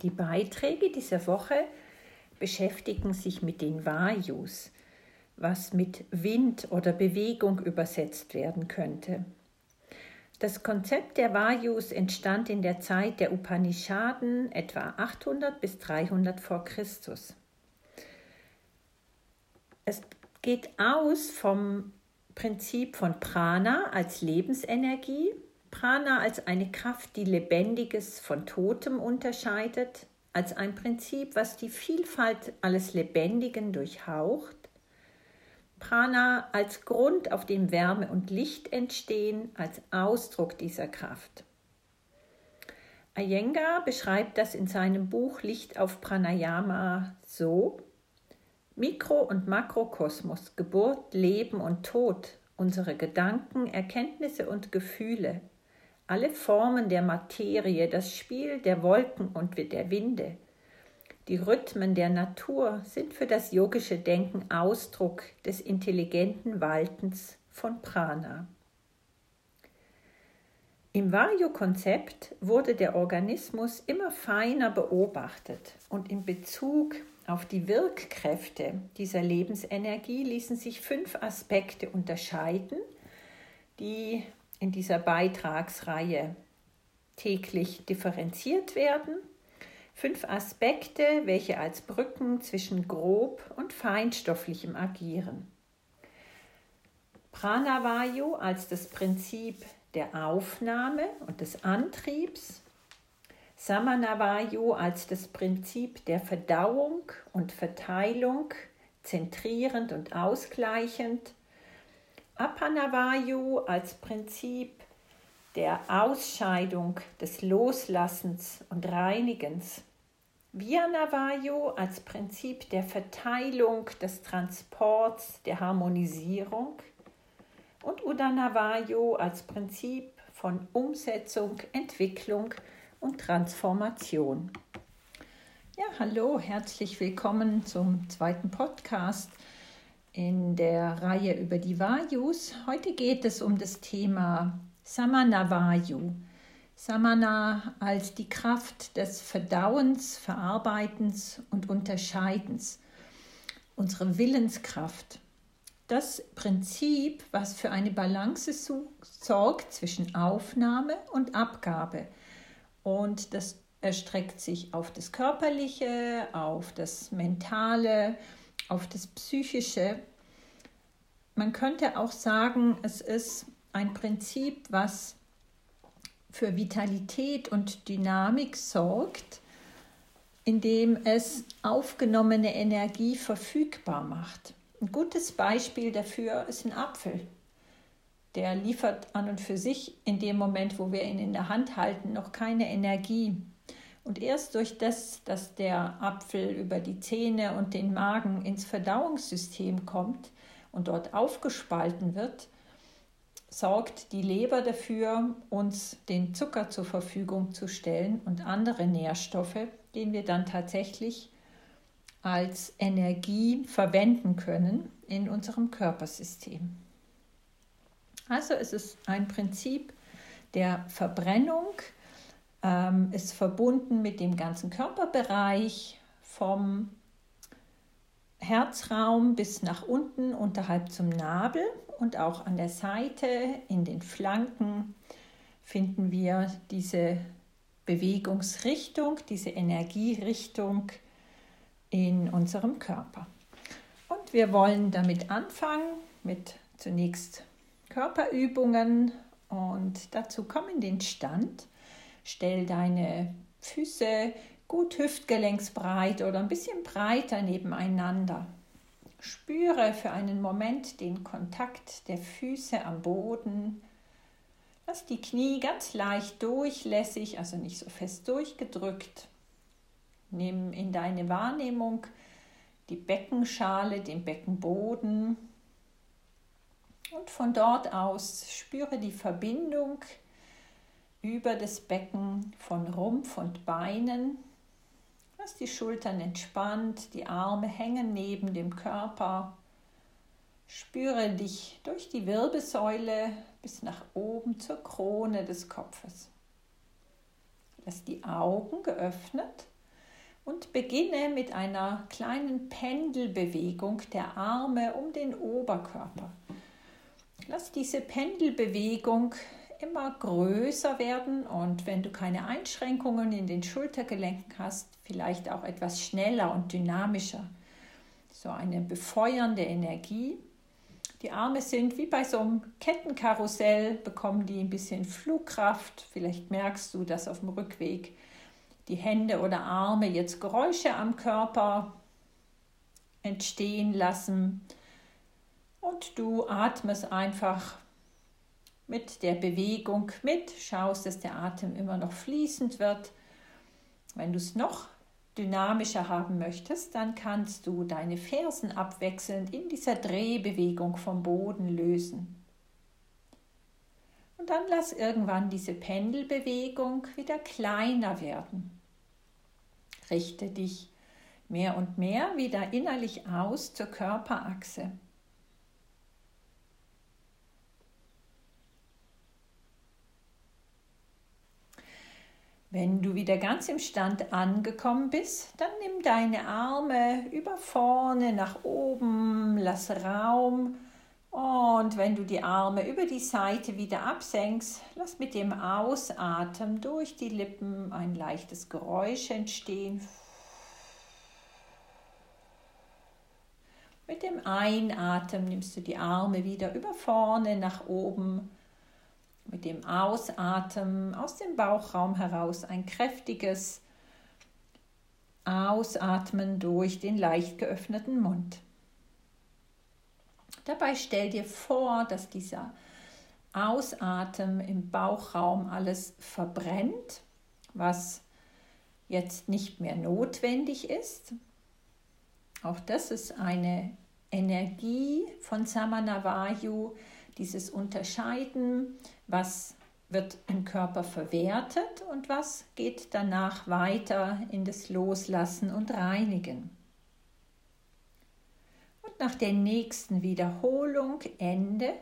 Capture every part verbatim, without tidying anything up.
Die Beiträge dieser Woche beschäftigen sich mit den Vayus, was mit Wind oder Bewegung übersetzt werden könnte. Das Konzept der Vayus entstand in der Zeit der Upanishaden, etwa achthundert bis dreihundert vor Christus. Es geht aus vom Prinzip von Prana als Lebensenergie, Prana als eine Kraft, die Lebendiges von Totem unterscheidet, als ein Prinzip, was die Vielfalt alles Lebendigen durchhaucht, Prana als Grund, auf dem Wärme und Licht entstehen, als Ausdruck dieser Kraft. Iyengar beschreibt das in seinem Buch Licht auf Pranayama so: Mikro- und Makrokosmos, Geburt, Leben und Tod, unsere Gedanken, Erkenntnisse und Gefühle, alle Formen der Materie, das Spiel der Wolken und der Winde, die Rhythmen der Natur sind für das yogische Denken Ausdruck des intelligenten Waltens von Prana. Im Vayu-Konzept wurde der Organismus immer feiner beobachtet und in Bezug auf die Wirkkräfte dieser Lebensenergie ließen sich fünf Aspekte unterscheiden, die in dieser Beitragsreihe täglich differenziert werden. Fünf Aspekte, welche als Brücken zwischen grob und feinstofflichem agieren. Pranavayu als das Prinzip der Aufnahme und des Antriebs, Samanavayu als das Prinzip der Verdauung und Verteilung, zentrierend und ausgleichend, Apanavayu als Prinzip der Ausscheidung, des Loslassens und Reinigens, Vyanavayu als Prinzip der Verteilung, des Transports, der Harmonisierung und Udanavayu als Prinzip von Umsetzung, Entwicklung und Transformation. Ja, hallo, herzlich willkommen zum zweiten Podcast in der Reihe über die Vayus. Heute geht es um das Thema Samanavayu. Samana als die Kraft des Verdauens, Verarbeitens und Unterscheidens, unsere Willenskraft. Das Prinzip, was für eine Balance sorgt zwischen Aufnahme und Abgabe. Und das erstreckt sich auf das Körperliche, auf das Mentale, auf das Psychische. Man könnte auch sagen, es ist ein Prinzip, was für Vitalität und Dynamik sorgt, indem es aufgenommene Energie verfügbar macht. Ein gutes Beispiel dafür ist ein Apfel. Der liefert an und für sich in dem Moment, wo wir ihn in der Hand halten, noch keine Energie. Und erst durch das, dass der Apfel über die Zähne und den Magen ins Verdauungssystem kommt und dort aufgespalten wird, sorgt die Leber dafür, uns den Zucker zur Verfügung zu stellen und andere Nährstoffe, den wir dann tatsächlich als Energie verwenden können in unserem Körpersystem. Also es ist ein Prinzip der Verbrennung, ähm, ist verbunden mit dem ganzen Körperbereich vom Herzraum bis nach unten unterhalb zum Nabel und auch an der Seite, in den Flanken finden wir diese Bewegungsrichtung, diese Energierichtung in unserem Körper. Und wir wollen damit anfangen mit zunächst Körperübungen und dazu komm in den Stand. Stell deine Füße gut hüftgelenksbreit oder ein bisschen breiter nebeneinander. Spüre für einen Moment den Kontakt der Füße am Boden. Lass die Knie ganz leicht durchlässig, also nicht so fest durchgedrückt. Nimm in deine Wahrnehmung die Beckenschale, den Beckenboden. Und von dort aus spüre die Verbindung über das Becken von Rumpf und Beinen. Lass die Schultern entspannt, die Arme hängen neben dem Körper. Spüre dich durch die Wirbelsäule bis nach oben zur Krone des Kopfes. Lass die Augen geöffnet Und beginne mit einer kleinen Pendelbewegung der Arme um den Oberkörper. Lass diese Pendelbewegung immer größer werden und wenn du keine Einschränkungen in den Schultergelenken hast, vielleicht auch etwas schneller und dynamischer. So eine befeuernde Energie. Die Arme sind wie bei so einem Kettenkarussell, bekommen die ein bisschen Flugkraft. Vielleicht merkst du, dass auf dem Rückweg die Hände oder Arme jetzt Geräusche am Körper entstehen lassen. Und du atmest einfach mit der Bewegung mit, schaust, dass der Atem immer noch fließend wird. Wenn du es noch dynamischer haben möchtest, dann kannst du deine Fersen abwechselnd in dieser Drehbewegung vom Boden lösen. Und dann lass irgendwann diese Pendelbewegung wieder kleiner werden. Richte dich mehr und mehr wieder innerlich aus zur Körperachse. Wenn du wieder ganz im Stand angekommen bist, dann nimm deine Arme über vorne nach oben, lass Raum und wenn du die Arme über die Seite wieder absenkst, lass mit dem Ausatmen durch die Lippen ein leichtes Geräusch entstehen. Mit dem Einatmen nimmst du die Arme wieder über vorne nach oben. Mit dem Ausatmen aus dem Bauchraum heraus ein kräftiges Ausatmen durch den leicht geöffneten Mund. Dabei stell dir vor, dass dieser Ausatmen im Bauchraum alles verbrennt, was jetzt nicht mehr notwendig ist. Auch das ist eine Energie von Samana Vayu, dieses Unterscheiden, was wird im Körper verwertet und was geht danach weiter in das Loslassen und Reinigen. Und nach der nächsten Wiederholung, Ende,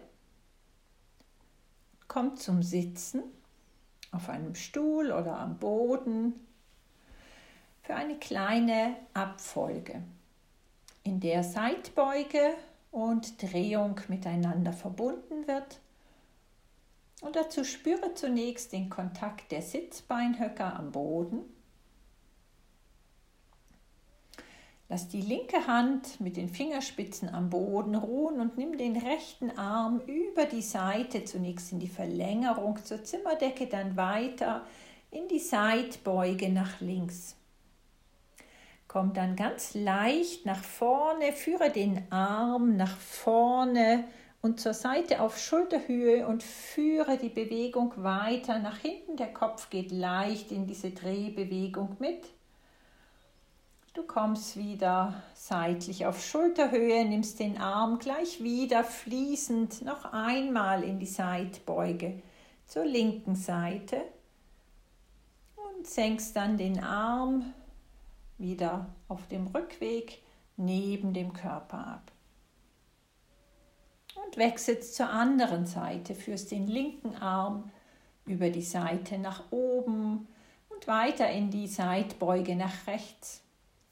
kommt zum Sitzen auf einem Stuhl oder am Boden für eine kleine Abfolge, in der Seitbeuge und Drehung miteinander verbunden wird. Und dazu spüre zunächst den Kontakt der Sitzbeinhöcker am Boden. Lass die linke Hand mit den Fingerspitzen am Boden ruhen und nimm den rechten Arm über die Seite, zunächst in die Verlängerung zur Zimmerdecke, dann weiter in die Seitbeuge nach links. Komm dann ganz leicht nach vorne, führe den Arm nach vorne und zur Seite auf Schulterhöhe und führe die Bewegung weiter nach hinten. Der Kopf geht leicht in diese Drehbewegung mit. Du kommst wieder seitlich auf Schulterhöhe, nimmst den Arm gleich wieder fließend noch einmal in die Seitbeuge zur linken Seite und senkst dann den Arm wieder auf dem Rückweg neben dem Körper ab. Und wechselst zur anderen Seite, führst den linken Arm über die Seite nach oben und weiter in die Seitbeuge nach rechts.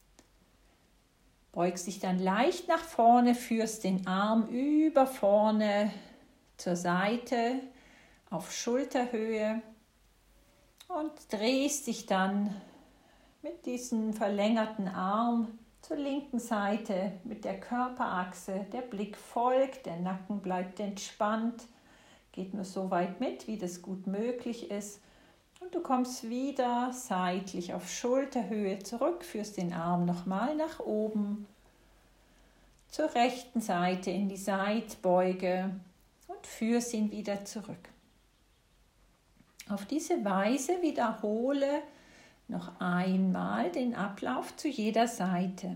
Beugst dich dann leicht nach vorne, führst den Arm über vorne zur Seite auf Schulterhöhe und drehst dich dann mit diesem verlängerten Arm zur linken Seite mit der Körperachse. Der Blick folgt, der Nacken bleibt entspannt, geht nur so weit mit, wie das gut möglich ist. Und du kommst wieder seitlich auf Schulterhöhe zurück, führst den Arm nochmal nach oben, zur rechten Seite in die Seitbeuge und führst ihn wieder zurück. Auf diese Weise wiederhole noch einmal den Ablauf zu jeder Seite.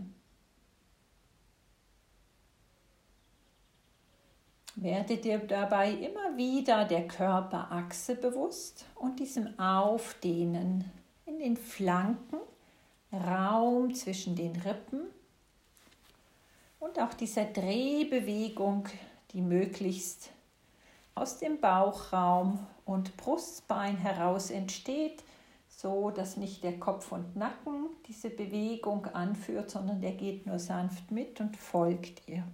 Werde dir dabei immer wieder der Körperachse bewusst und diesem Aufdehnen in den Flanken, Raum zwischen den Rippen und auch dieser Drehbewegung, die möglichst aus dem Bauchraum und Brustbein heraus entsteht, so dass nicht der Kopf und Nacken diese Bewegung anführt, sondern der geht nur sanft mit und folgt ihr.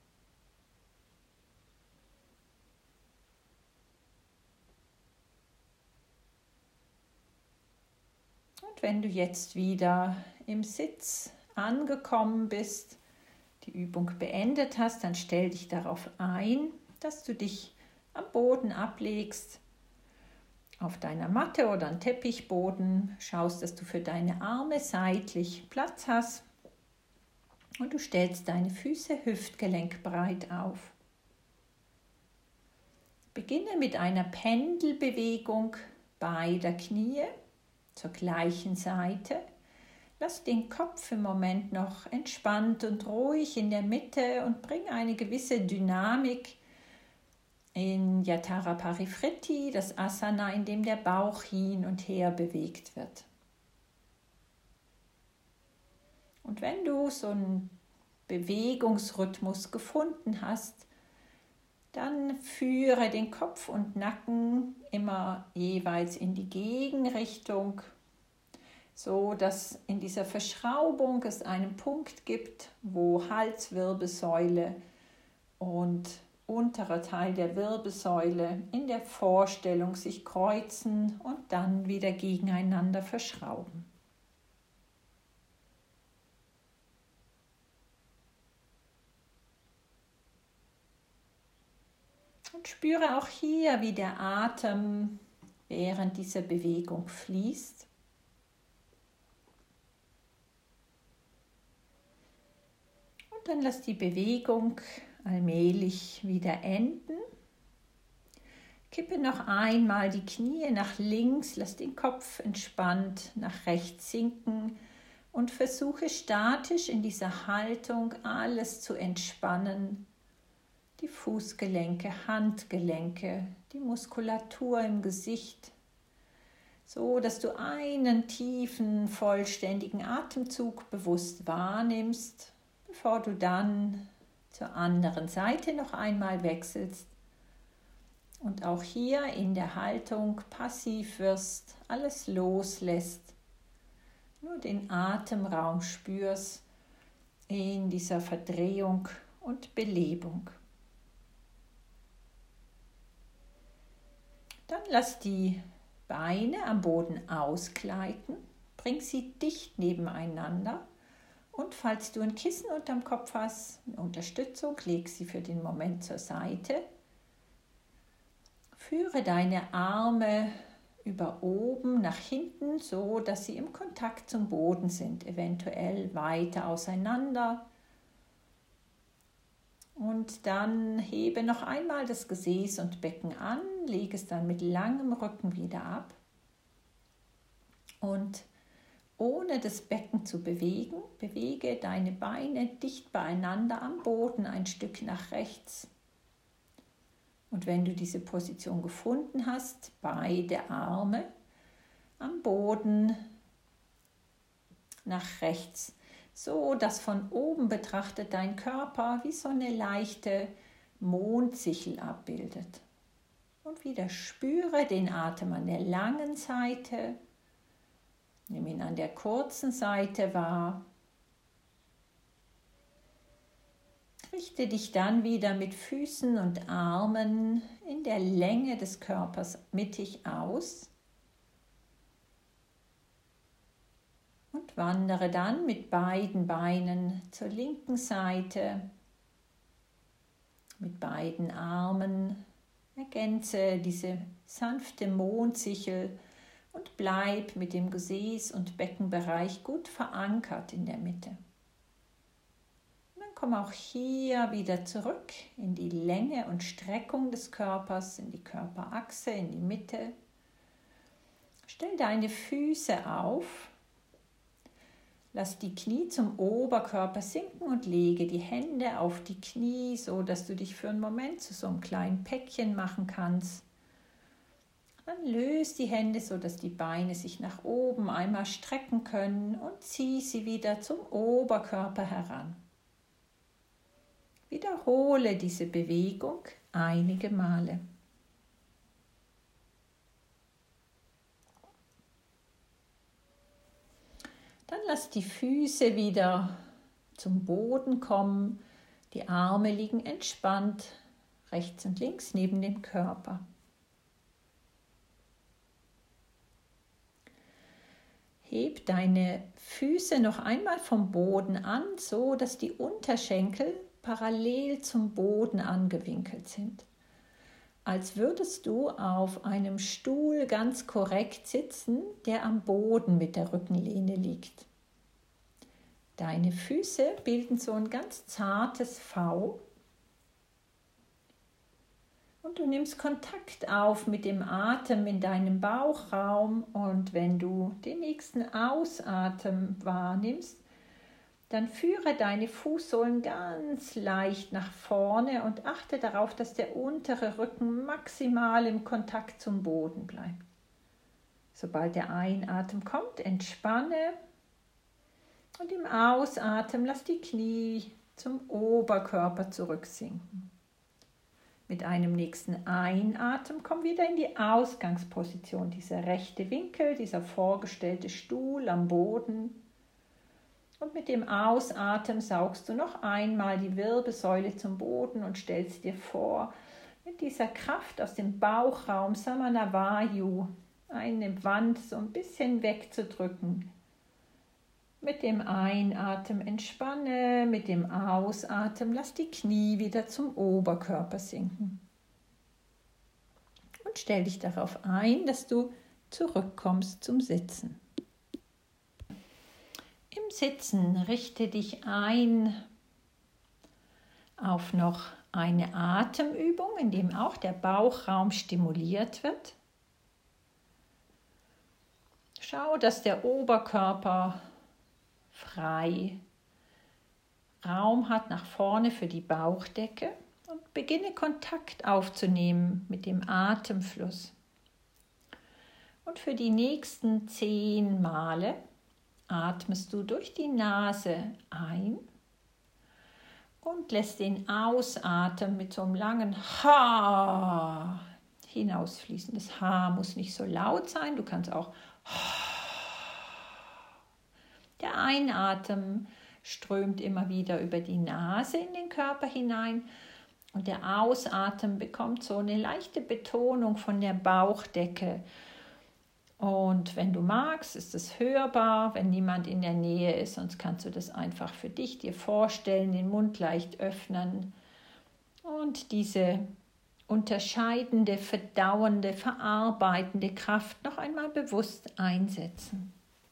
Und wenn du jetzt wieder im Sitz angekommen bist, die Übung beendet hast, dann stell dich darauf ein, dass du dich am Boden ablegst, auf deiner Matte oder am Teppichboden, schaust, dass du für deine Arme seitlich Platz hast und du stellst deine Füße hüftgelenkbreit auf. Beginne mit einer Pendelbewegung beider Knie zur gleichen Seite. Lass den Kopf im Moment noch entspannt und ruhig in der Mitte und bring eine gewisse Dynamik in Yatara Parifritti, das Asana, in dem der Bauch hin und her bewegt wird. Und wenn du so einen Bewegungsrhythmus gefunden hast, dann führe den Kopf und Nacken immer jeweils in die Gegenrichtung, so dass in dieser Verschraubung es einen Punkt gibt, wo Halswirbelsäule und unterer Teil der Wirbelsäule in der Vorstellung sich kreuzen und dann wieder gegeneinander verschrauben. Und spüre auch hier, wie der Atem während dieser Bewegung fließt. Und dann lass die Bewegung allmählich wieder enden. Kippe noch einmal die Knie nach links, lass den Kopf entspannt nach rechts sinken und versuche statisch in dieser Haltung alles zu entspannen. Die Fußgelenke, Handgelenke, die Muskulatur im Gesicht, so dass du einen tiefen, vollständigen Atemzug bewusst wahrnimmst, bevor du dann zur anderen Seite noch einmal wechselst und auch hier in der Haltung passiv wirst, alles loslässt, nur den Atemraum spürst in dieser Verdrehung und Belebung. Dann lass die Beine am Boden ausgleiten, bring sie dicht nebeneinander. Und falls du ein Kissen unterm Kopf hast, eine Unterstützung, leg sie für den Moment zur Seite. Führe deine Arme über oben nach hinten, so dass sie im Kontakt zum Boden sind, eventuell weiter auseinander. Und dann hebe noch einmal das Gesäß und Becken an, lege es dann mit langem Rücken wieder ab. Und ohne das Becken zu bewegen, bewege deine Beine dicht beieinander am Boden ein Stück nach rechts. Und wenn du diese Position gefunden hast, beide Arme am Boden nach rechts, so dass von oben betrachtet dein Körper wie so eine leichte Mondsichel abbildet. Und wieder spüre den Atem an der langen Seite. Nimm ihn an der kurzen Seite wahr. Richte dich dann wieder mit Füßen und Armen in der Länge des Körpers mittig aus und wandere dann mit beiden Beinen zur linken Seite, mit beiden Armen. Ergänze diese sanfte Mondsichel und bleib mit dem Gesäß- und Beckenbereich gut verankert in der Mitte. Und dann komm auch hier wieder zurück in die Länge und Streckung des Körpers, in die Körperachse, in die Mitte. Stell deine Füße auf. Lass die Knie zum Oberkörper sinken und lege die Hände auf die Knie, so dass du dich für einen Moment zu so einem kleinen Päckchen machen kannst. Dann löse die Hände, so dass die Beine sich nach oben einmal strecken können und zieh sie wieder zum Oberkörper heran. Wiederhole diese Bewegung einige Male. Dann lass die Füße wieder zum Boden kommen. Die Arme liegen entspannt rechts und links neben dem Körper. Heb deine Füße noch einmal vom Boden an, so dass die Unterschenkel parallel zum Boden angewinkelt sind. Als würdest du auf einem Stuhl ganz korrekt sitzen, der am Boden mit der Rückenlehne liegt. Deine Füße bilden so ein ganz zartes V. Und du nimmst Kontakt auf mit dem Atem in deinem Bauchraum und wenn du den nächsten Ausatmen wahrnimmst, dann führe deine Fußsohlen ganz leicht nach vorne und achte darauf, dass der untere Rücken maximal im Kontakt zum Boden bleibt. Sobald der Einatmen kommt, entspanne und im Ausatmen lass die Knie zum Oberkörper zurücksinken. Mit einem nächsten Einatmen komm wieder in die Ausgangsposition, dieser rechte Winkel, dieser vorgestellte Stuhl am Boden. Und mit dem Ausatmen saugst du noch einmal die Wirbelsäule zum Boden und stellst dir vor, mit dieser Kraft aus dem Bauchraum Samana Vayu eine Wand so ein bisschen wegzudrücken. Mit dem Einatmen entspanne, mit dem Ausatmen lass die Knie wieder zum Oberkörper sinken. Und stell dich darauf ein, dass du zurückkommst zum Sitzen. Im Sitzen richte dich ein auf noch eine Atemübung, in dem auch der Bauchraum stimuliert wird. Schau, dass der Oberkörper frei Raum hat nach vorne für die Bauchdecke und beginne Kontakt aufzunehmen mit dem Atemfluss. Und für die nächsten zehn Male atmest du durch die Nase ein und lässt den Ausatmen mit so einem langen Ha hinausfließen. Das Ha muss nicht so laut sein, du kannst auch Der Einatmen strömt immer wieder über die Nase in den Körper hinein und der Ausatmen bekommt so eine leichte Betonung von der Bauchdecke. Und wenn du magst, ist es hörbar, wenn niemand in der Nähe ist, sonst kannst du das einfach für dich dir vorstellen, den Mund leicht öffnen und diese unterscheidende, verdauende, verarbeitende Kraft noch einmal bewusst einsetzen.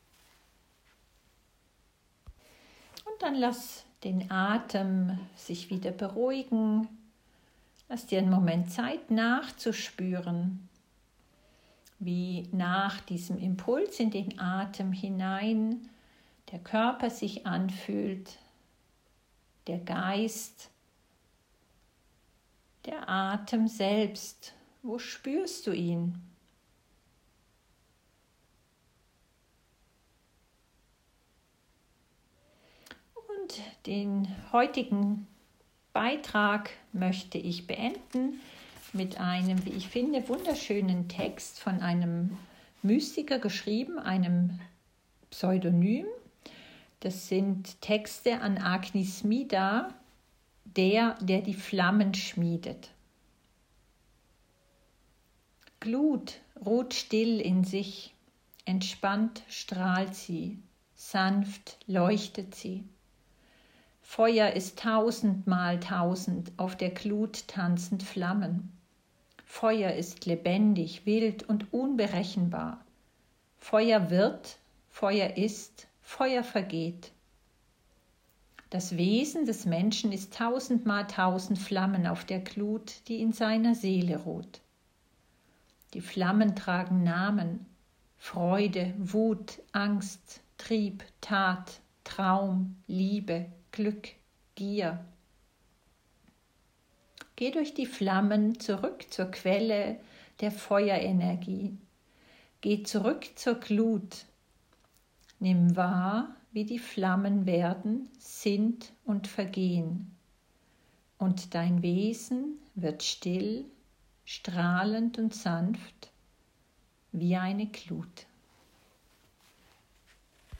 Und dann lass den Atem sich wieder beruhigen. Lass dir einen Moment Zeit nachzuspüren, wie nach diesem Impuls in den Atem hinein der Körper sich anfühlt, der Geist, der Atem selbst. Wo spürst du ihn? Und den heutigen Beitrag möchte ich beenden mit einem, wie ich finde, wunderschönen Text von einem Mystiker geschrieben, einem Pseudonym. Das sind Texte an Agnismida, der, der die Flammen schmiedet. Glut ruht still in sich, entspannt strahlt sie, sanft leuchtet sie. Feuer ist tausendmal tausend auf der Glut tanzend Flammen. Feuer ist lebendig, wild und unberechenbar. Feuer wird, Feuer ist, Feuer vergeht. Das Wesen des Menschen ist tausendmal tausend Flammen auf der Glut, die in seiner Seele ruht. Die Flammen tragen Namen: Freude, Wut, Angst, Trieb, Tat, Traum, Liebe, Glück, Gier. Geh durch die Flammen zurück zur Quelle der Feuerenergie. Geh zurück zur Glut. Nimm wahr, wie die Flammen werden, sind und vergehen. Und dein Wesen wird still, strahlend und sanft wie eine Glut.